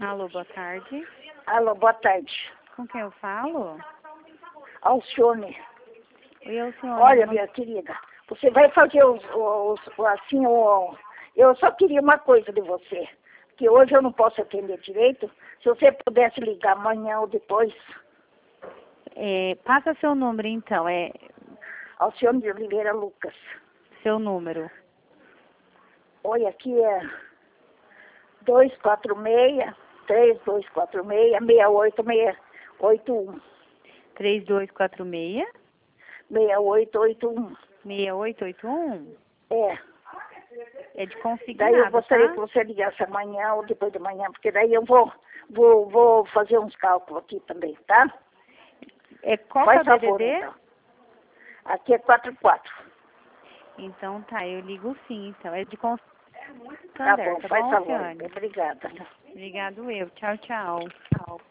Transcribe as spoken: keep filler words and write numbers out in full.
Alô, boa tarde. Alô, boa tarde. Com quem eu falo? Alcione. Oi, Alcione. Olha, minha querida, você vai fazer os, os, os assim, o, eu só queria uma coisa de você, que hoje eu não posso atender direito, se você pudesse ligar amanhã ou depois. É, passa seu número, então, é Alcione de Oliveira Lucas. seu número. Oi, aqui é dois quatro seis, três dois quatro seis, seis oito seis oito um. três dois quatro seis, seis oito oito um. seis oito oito um? É. É de Daí eu consignado, gostaria tá? que você ligasse amanhã ou depois de manhã, porque daí eu vou, vou, vou fazer uns cálculos aqui também, tá? É, qual que é Faz o favor, D D D? então. Aqui é quatro quatro. Então tá, eu ligo sim, então. É de consignado, Tá bom, tá faz bom, favor. Alcione? Obrigada. Obrigado eu. Tchau, tchau. Tchau.